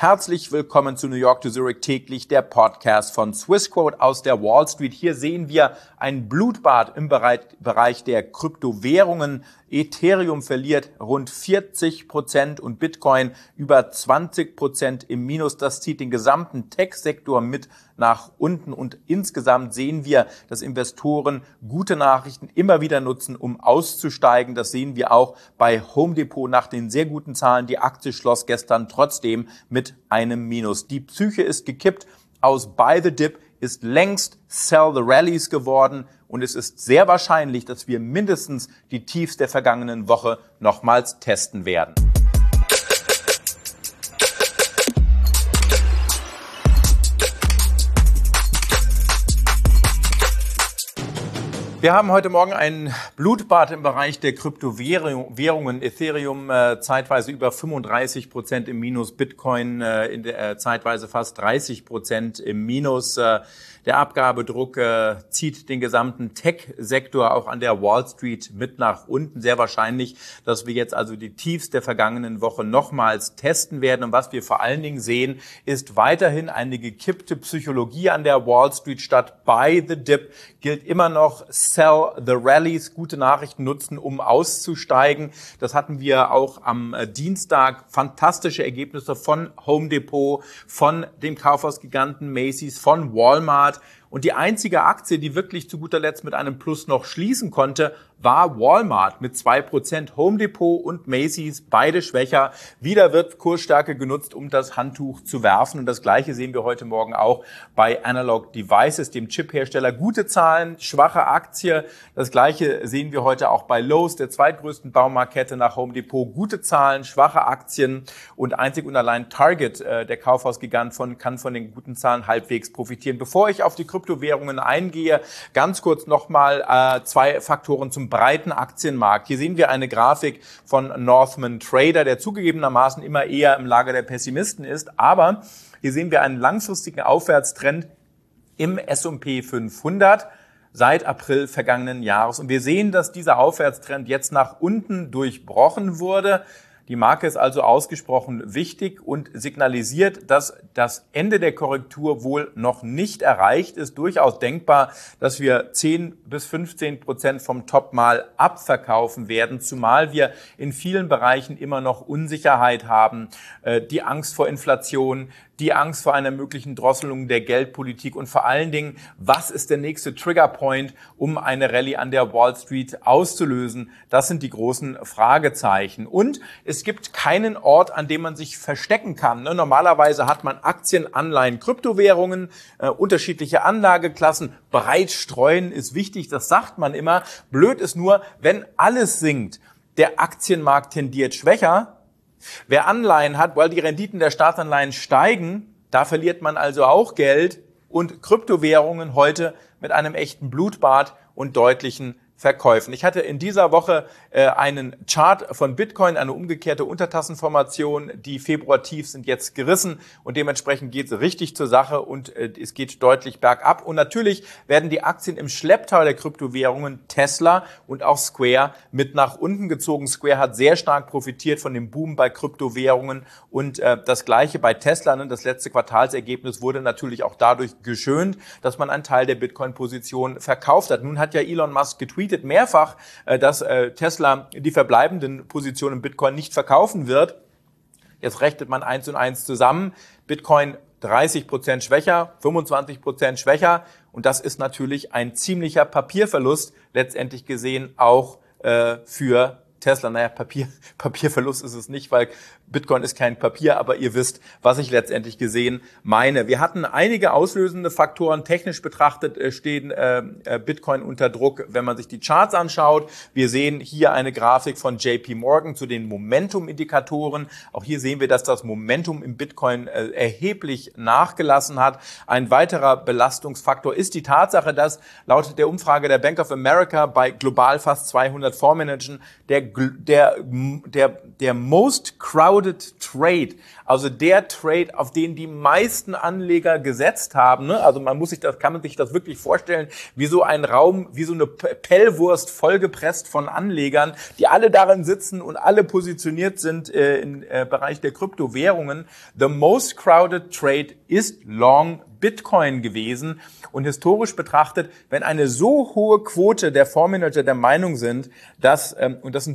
Herzlich willkommen zu New York to Zurich täglich, der Podcast von Swissquote aus der Wall Street. Hier sehen wir ein Blutbad im Bereich der Kryptowährungen. Ethereum verliert rund 40% und Bitcoin über 20% im Minus. Das zieht den gesamten Tech-Sektor mit nach unten und insgesamt sehen wir, dass Investoren gute Nachrichten immer wieder nutzen, um auszusteigen. Das sehen wir auch bei Home Depot nach den sehr guten Zahlen. Die Aktie schloss gestern trotzdem mit einem Minus. Die Psyche ist gekippt. Aus Buy the Dip ist längst Sell the Rallies geworden und es ist sehr wahrscheinlich, dass wir mindestens die Tiefs der vergangenen Woche nochmals testen werden. Wir haben heute Morgen ein Blutbad im Bereich der Kryptowährungen. Ethereum zeitweise über 35% im Minus, Bitcoin zeitweise fast 30% im Minus. Der Abgabedruck zieht den gesamten Tech-Sektor auch an der Wall Street mit nach unten. Sehr wahrscheinlich, dass wir jetzt also die Tiefs der vergangenen Woche nochmals testen werden. Und was wir vor allen Dingen sehen, ist weiterhin eine gekippte Psychologie an der Wall Street. Statt Buy the Dip gilt immer noch Sell the Rallies. Gute Nachrichten nutzen, um auszusteigen. Das hatten wir auch am Dienstag. Fantastische Ergebnisse von Home Depot, von dem Kaufhausgiganten Macy's, von Walmart. Und die einzige Aktie, die wirklich zu guter Letzt mit einem Plus noch schließen konnte, war Walmart mit 2%. Home Depot und Macy's, beide schwächer. Wieder wird Kursstärke genutzt, um das Handtuch zu werfen. Und das Gleiche sehen wir heute Morgen auch bei Analog Devices, dem Chiphersteller. Gute Zahlen, schwache Aktie. Das Gleiche sehen wir heute auch bei Lowe's, der zweitgrößten Baumarktkette nach Home Depot. Gute Zahlen, schwache Aktien und einzig und allein Target, der Kaufhausgigant, kann von den guten Zahlen halbwegs profitieren. Bevor ich auf die Kryptowährungen eingehe, ganz kurz nochmal zwei Faktoren zum breiten Aktienmarkt. Hier sehen wir eine Grafik von Northman Trader, der zugegebenermaßen immer eher im Lager der Pessimisten ist. Aber hier sehen wir einen langfristigen Aufwärtstrend im S&P 500 seit April vergangenen Jahres. Und wir sehen, dass dieser Aufwärtstrend jetzt nach unten durchbrochen wurde. Die Marke ist also ausgesprochen wichtig und signalisiert, dass das Ende der Korrektur wohl noch nicht erreicht ist. Durchaus denkbar, dass wir 10-15% vom Top mal abverkaufen werden, zumal wir in vielen Bereichen immer noch Unsicherheit haben. Die Angst vor Inflation, die Angst vor einer möglichen Drosselung der Geldpolitik und vor allen Dingen, was ist der nächste Triggerpoint, um eine Rallye an der Wall Street auszulösen? Das sind die großen Fragezeichen. Und es gibt keinen Ort, an dem man sich verstecken kann. Normalerweise hat man Aktien, Anleihen, Kryptowährungen, unterschiedliche Anlageklassen. Breit streuen ist wichtig, das sagt man immer. Blöd ist nur, wenn alles sinkt, der Aktienmarkt tendiert schwächer. Wer Anleihen hat, weil die Renditen der Staatsanleihen steigen, da verliert man also auch Geld. Und Kryptowährungen heute mit einem echten Blutbad und deutlichen Verkäufen. Ich hatte in dieser Woche einen Chart von Bitcoin, eine umgekehrte Untertassenformation. Die Februar-Tiefs sind jetzt gerissen und dementsprechend geht es richtig zur Sache und es geht deutlich bergab. Und natürlich werden die Aktien im Schlepptau der Kryptowährungen Tesla und auch Square mit nach unten gezogen. Square hat sehr stark profitiert von dem Boom bei Kryptowährungen und das Gleiche bei Tesla. Das letzte Quartalsergebnis wurde natürlich auch dadurch geschönt, dass man einen Teil der Bitcoin-Position verkauft hat. Nun hat ja Elon Musk getweetet mehrfach, dass Tesla die verbleibenden Positionen im Bitcoin nicht verkaufen wird. Jetzt rechnet man 1 und 1 zusammen. Bitcoin 30% schwächer, 25% schwächer. Und das ist natürlich ein ziemlicher Papierverlust, letztendlich gesehen auch für Tesla. Papierverlust ist es nicht, weil Bitcoin ist kein Papier, aber ihr wisst, was ich letztendlich gesehen meine. Wir hatten einige auslösende Faktoren. Technisch betrachtet stehen Bitcoin unter Druck, wenn man sich die Charts anschaut. Wir sehen hier eine Grafik von JP Morgan zu den Momentum-Indikatoren. Auch hier sehen wir, dass das Momentum im Bitcoin erheblich nachgelassen hat. Ein weiterer Belastungsfaktor ist die Tatsache, dass laut der Umfrage der Bank of America bei global fast 200 Fondsmanagern der der most crowded Trade, also der Trade, auf den die meisten Anleger gesetzt haben, ne? Also kann man sich das wirklich vorstellen, wie so ein Raum, wie so eine Pellwurst vollgepresst von Anlegern, die alle darin sitzen und alle positioniert sind im Bereich der Kryptowährungen. The most crowded Trade ist Long Bitcoin gewesen. Und historisch betrachtet, wenn eine so hohe Quote der Fondsmanager der Meinung sind, dass, und das sind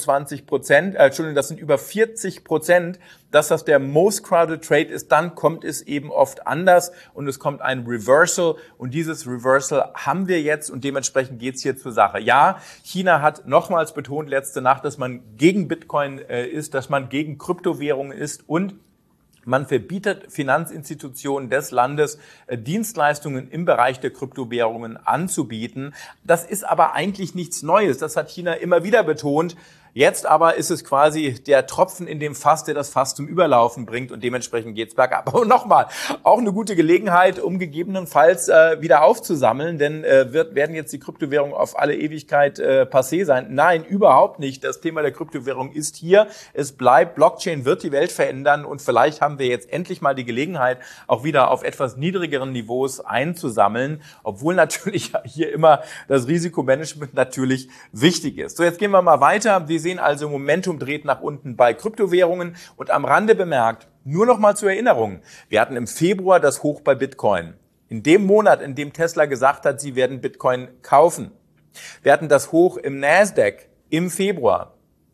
27%, das sind über 40%, dass das der most crowded Trade ist, dann kommt es eben oft anders und es kommt ein Reversal und dieses Reversal haben wir jetzt und dementsprechend geht's hier zur Sache. Ja, China hat nochmals betont letzte Nacht, dass man gegen Bitcoin ist, dass man gegen Kryptowährungen ist und man verbietet Finanzinstitutionen des Landes, Dienstleistungen im Bereich der Kryptowährungen anzubieten. Das ist aber eigentlich nichts Neues. Das hat China immer wieder betont. Jetzt aber ist es quasi der Tropfen in dem Fass, der das Fass zum Überlaufen bringt und dementsprechend geht's bergab. Aber nochmal, auch eine gute Gelegenheit, um gegebenenfalls wieder aufzusammeln, denn werden jetzt die Kryptowährungen auf alle Ewigkeit passé sein? Nein, überhaupt nicht. Das Thema der Kryptowährung ist hier. Es bleibt. Blockchain wird die Welt verändern und vielleicht haben wir jetzt endlich mal die Gelegenheit, auch wieder auf etwas niedrigeren Niveaus einzusammeln, obwohl natürlich hier immer das Risikomanagement natürlich wichtig ist. So, jetzt gehen wir mal weiter. Wir sehen also, Momentum dreht nach unten bei Kryptowährungen und am Rande bemerkt, nur noch mal zur Erinnerung, wir hatten im Februar das Hoch bei Bitcoin. In dem Monat, in dem Tesla gesagt hat, sie werden Bitcoin kaufen. Wir hatten das Hoch im Nasdaq im Februar.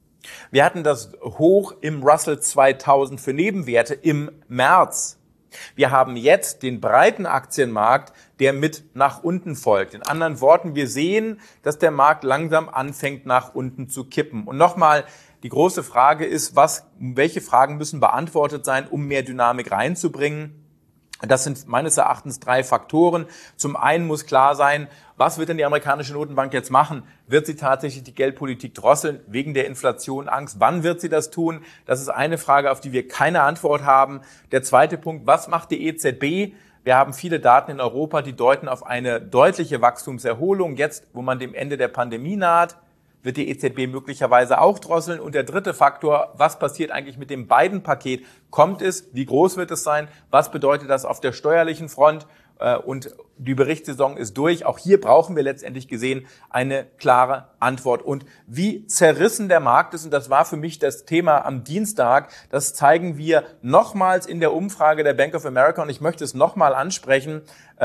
Wir hatten das Hoch im Russell 2000 für Nebenwerte im März. Wir haben jetzt den breiten Aktienmarkt, der mit nach unten folgt. In anderen Worten, wir sehen, dass der Markt langsam anfängt, nach unten zu kippen. Und nochmal, die große Frage ist, welche Fragen müssen beantwortet sein, um mehr Dynamik reinzubringen? Das sind meines Erachtens 3 Faktoren. Zum einen muss klar sein, was wird denn die amerikanische Notenbank jetzt machen? Wird sie tatsächlich die Geldpolitik drosseln wegen der Inflation, Angst? Wann wird sie das tun? Das ist eine Frage, auf die wir keine Antwort haben. Der zweite Punkt, was macht die EZB? Wir haben viele Daten in Europa, die deuten auf eine deutliche Wachstumserholung. Jetzt, wo man dem Ende der Pandemie naht, wird die EZB möglicherweise auch drosseln. Und der dritte Faktor, was passiert eigentlich mit dem Biden-Paket? Kommt es? Wie groß wird es sein? Was bedeutet das auf der steuerlichen Front? Und die Berichtssaison ist durch. Auch hier brauchen wir letztendlich gesehen eine klare Antwort. Und wie zerrissen der Markt ist, und das war für mich das Thema am Dienstag, das zeigen wir nochmals in der Umfrage der Bank of America. Und ich möchte es nochmal ansprechen.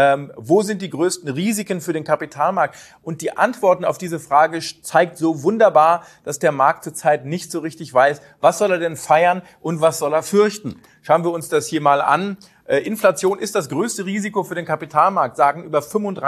Wo sind die größten Risiken für den Kapitalmarkt? Und die Antworten auf diese Frage zeigt so wunderbar, dass der Markt zurzeit nicht so richtig weiß, was soll er denn feiern und was soll er fürchten. Schauen wir uns das hier mal an. Inflation ist das größte Risiko für den Kapitalmarkt, sagen über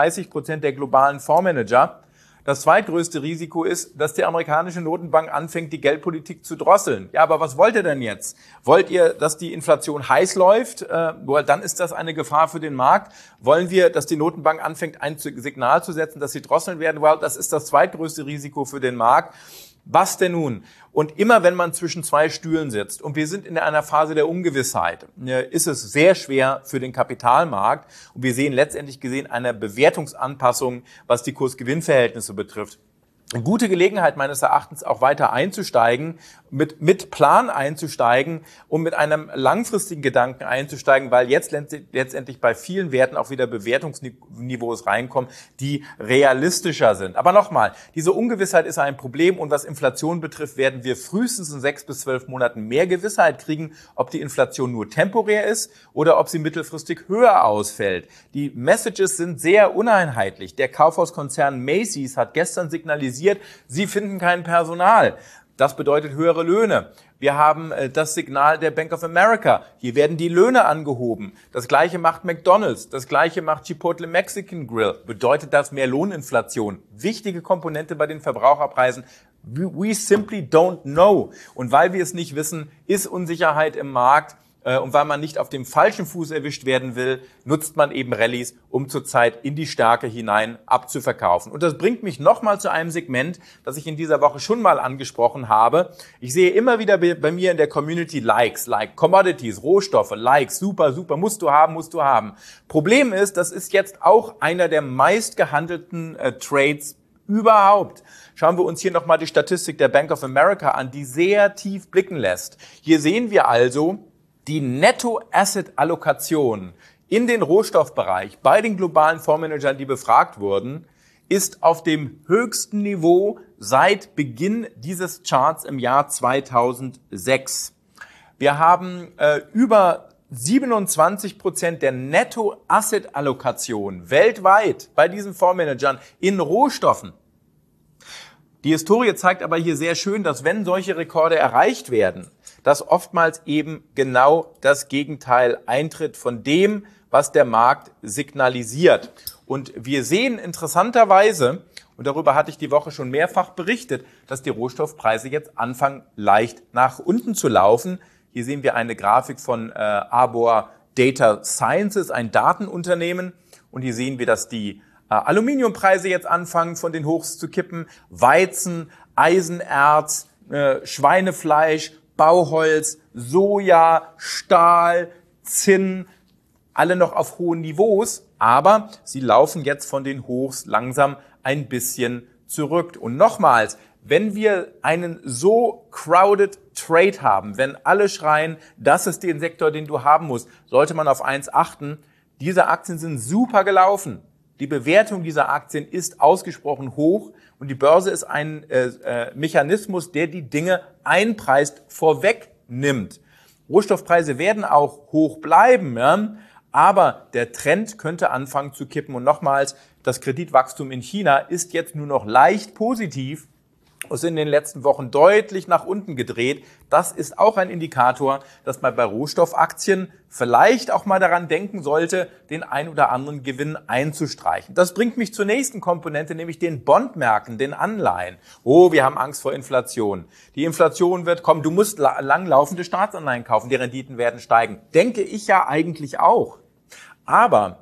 35% der globalen Fondsmanager. Das zweitgrößte Risiko ist, dass die amerikanische Notenbank anfängt, die Geldpolitik zu drosseln. Ja, aber was wollt ihr denn jetzt? Wollt ihr, dass die Inflation heiß läuft? Dann ist das eine Gefahr für den Markt. Wollen wir, dass die Notenbank anfängt, ein Signal zu setzen, dass sie drosseln werden? Das ist das zweitgrößte Risiko für den Markt. Was denn nun? Und immer wenn man zwischen 2 Stühlen sitzt und wir sind in einer Phase der Ungewissheit, ist es sehr schwer für den Kapitalmarkt. Und wir sehen letztendlich gesehen eine Bewertungsanpassung, was die Kurs-Gewinn-Verhältnisse betrifft. Eine gute Gelegenheit meines Erachtens auch weiter einzusteigen, mit Plan einzusteigen und mit einem langfristigen Gedanken einzusteigen, weil jetzt letztendlich bei vielen Werten auch wieder Bewertungsniveaus reinkommen, die realistischer sind. Aber nochmal, diese Ungewissheit ist ein Problem und was Inflation betrifft, werden wir frühestens in 6 bis 12 Monaten mehr Gewissheit kriegen, ob die Inflation nur temporär ist oder ob sie mittelfristig höher ausfällt. Die Messages sind sehr uneinheitlich. Der Kaufhauskonzern Macy's hat gestern signalisiert, sie finden kein Personal. Das bedeutet höhere Löhne. Wir haben das Signal der Bank of America. Hier werden die Löhne angehoben. Das Gleiche macht McDonald's. Das Gleiche macht Chipotle Mexican Grill. Bedeutet das mehr Lohninflation? Wichtige Komponente bei den Verbraucherpreisen. We simply don't know. Und weil wir es nicht wissen, ist Unsicherheit im Markt. Und weil man nicht auf dem falschen Fuß erwischt werden will, nutzt man eben Rallyes, um zurzeit in die Stärke hinein abzuverkaufen. Und das bringt mich nochmal zu einem Segment, das ich in dieser Woche schon mal angesprochen habe. Ich sehe immer wieder bei mir in der Community Likes, like Commodities, Rohstoffe, Likes, super, super, musst du haben, musst du haben. Problem ist, das ist jetzt auch einer der meist gehandelten Trades überhaupt. Schauen wir uns hier nochmal die Statistik der Bank of America an, die sehr tief blicken lässt. Hier sehen wir also die Netto-Asset-Allokation in den Rohstoffbereich bei den globalen Fondsmanagern, die befragt wurden, ist auf dem höchsten Niveau seit Beginn dieses Charts im Jahr 2006. Wir haben über 27% der Netto-Asset-Allokation weltweit bei diesen Fondsmanagern in Rohstoffen. Die Historie zeigt aber hier sehr schön, dass wenn solche Rekorde erreicht werden, dass oftmals eben genau das Gegenteil eintritt von dem, was der Markt signalisiert. Und wir sehen interessanterweise, und darüber hatte ich die Woche schon mehrfach berichtet, dass die Rohstoffpreise jetzt anfangen, leicht nach unten zu laufen. Hier sehen wir eine Grafik von Arbor Data Sciences, ein Datenunternehmen. Und hier sehen wir, dass die Aluminiumpreise jetzt anfangen, von den Hochs zu kippen. Weizen, Eisenerz, Schweinefleisch, Bauholz, Soja, Stahl, Zinn, alle noch auf hohen Niveaus, aber sie laufen jetzt von den Hochs langsam ein bisschen zurück. Und nochmals, wenn wir einen so crowded Trade haben, wenn alle schreien, das ist der Sektor, den du haben musst, sollte man auf eins achten. Diese Aktien sind super gelaufen. Die Bewertung dieser Aktien ist ausgesprochen hoch und die Börse ist ein Mechanismus, der die Dinge einpreist, vorwegnimmt. Rohstoffpreise werden auch hoch bleiben, ja? Aber der Trend könnte anfangen zu kippen. Und nochmals, das Kreditwachstum in China ist jetzt nur noch leicht positiv. Es ist in den letzten Wochen deutlich nach unten gedreht. Das ist auch ein Indikator, dass man bei Rohstoffaktien vielleicht auch mal daran denken sollte, den ein oder anderen Gewinn einzustreichen. Das bringt mich zur nächsten Komponente, nämlich den Bondmärkten, den Anleihen. Oh, wir haben Angst vor Inflation. Die Inflation wird kommen. Du musst langlaufende Staatsanleihen kaufen. Die Renditen werden steigen. Denke ich ja eigentlich auch. Aber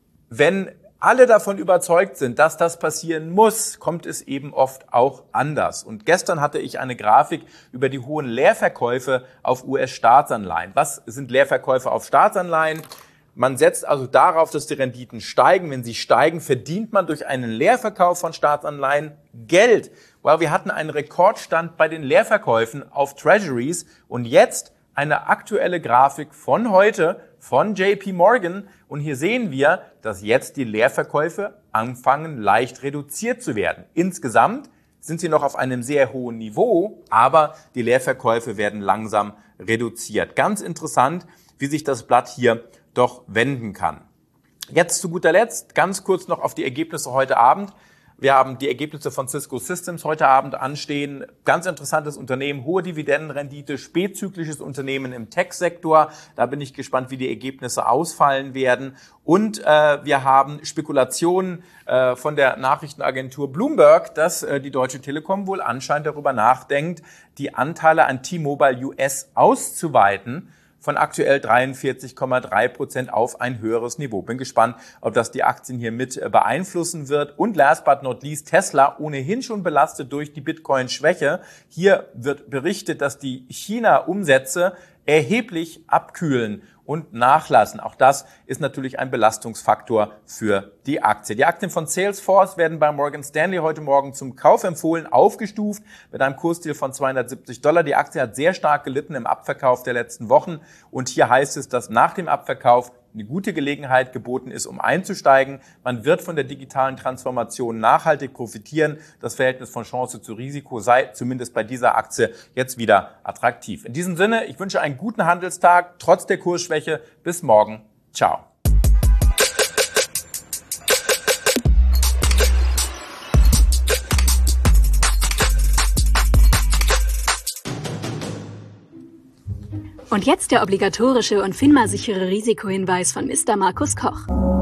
wenn alle davon überzeugt sind, dass das passieren muss, kommt es eben oft auch anders. Und gestern hatte ich eine Grafik über die hohen Leerverkäufe auf US-Staatsanleihen. Was sind Leerverkäufe auf Staatsanleihen? Man setzt also darauf, dass die Renditen steigen. Wenn sie steigen, verdient man durch einen Leerverkauf von Staatsanleihen Geld. Weil wir hatten einen Rekordstand bei den Leerverkäufen auf Treasuries und jetzt eine aktuelle Grafik von heute von JP Morgan. Und hier sehen wir, dass jetzt die Leerverkäufe anfangen, leicht reduziert zu werden. Insgesamt sind sie noch auf einem sehr hohen Niveau, aber die Leerverkäufe werden langsam reduziert. Ganz interessant, wie sich das Blatt hier doch wenden kann. Jetzt zu guter Letzt ganz kurz noch auf die Ergebnisse heute Abend. Wir haben die Ergebnisse von Cisco Systems heute Abend anstehen. Ganz interessantes Unternehmen, hohe Dividendenrendite, spätzyklisches Unternehmen im Tech-Sektor. Da bin ich gespannt, wie die Ergebnisse ausfallen werden. Und wir haben Spekulationen von der Nachrichtenagentur Bloomberg, dass die Deutsche Telekom wohl anscheinend darüber nachdenkt, die Anteile an T-Mobile US auszuweiten von aktuell 43,3% auf ein höheres Niveau. Bin gespannt, ob das die Aktien hier mit beeinflussen wird. Und last but not least, Tesla, ohnehin schon belastet durch die Bitcoin-Schwäche. Hier wird berichtet, dass die China-Umsätze erheblich abkühlen und nachlassen. Auch das ist natürlich ein Belastungsfaktor für die Aktie. Die Aktien von Salesforce werden bei Morgan Stanley heute Morgen zum Kauf empfohlen, aufgestuft mit einem Kursziel von $270. Die Aktie hat sehr stark gelitten im Abverkauf der letzten Wochen und hier heißt es, dass nach dem Abverkauf eine gute Gelegenheit geboten ist, um einzusteigen. Man wird von der digitalen Transformation nachhaltig profitieren. Das Verhältnis von Chance zu Risiko sei zumindest bei dieser Aktie jetzt wieder attraktiv. In diesem Sinne, ich wünsche einen guten Handelstag, trotz der Kursschwäche. Bis morgen. Ciao. Und jetzt der obligatorische und FINMA-sichere Risikohinweis von Mr. Markus Koch.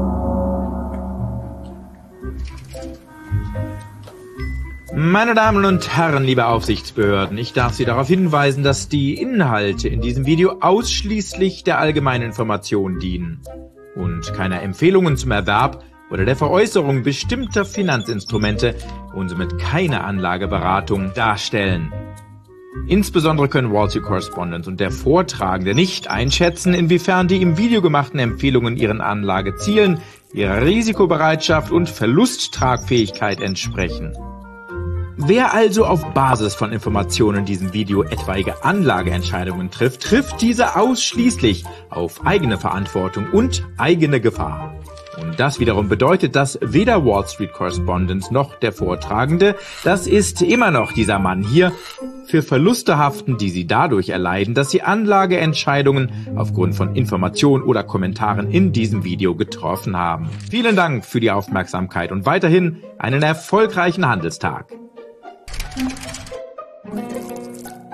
Meine Damen und Herren, liebe Aufsichtsbehörden, ich darf Sie darauf hinweisen, dass die Inhalte in diesem Video ausschließlich der allgemeinen Information dienen und keine Empfehlungen zum Erwerb oder der Veräußerung bestimmter Finanzinstrumente und somit keine Anlageberatung darstellen. Insbesondere können Wall Street Correspondent und der Vortragende nicht einschätzen, inwiefern die im Video gemachten Empfehlungen Ihren Anlagezielen, ihrer Risikobereitschaft und Verlusttragfähigkeit entsprechen. Wer also auf Basis von Informationen in diesem Video etwaige Anlageentscheidungen trifft, trifft diese ausschließlich auf eigene Verantwortung und eigene Gefahr. Und das wiederum bedeutet, dass weder Wall Street Correspondent noch der Vortragende, das ist immer noch dieser Mann hier, für Verluste haften, die sie dadurch erleiden, dass sie Anlageentscheidungen aufgrund von Informationen oder Kommentaren in diesem Video getroffen haben. Vielen Dank für die Aufmerksamkeit und weiterhin einen erfolgreichen Handelstag.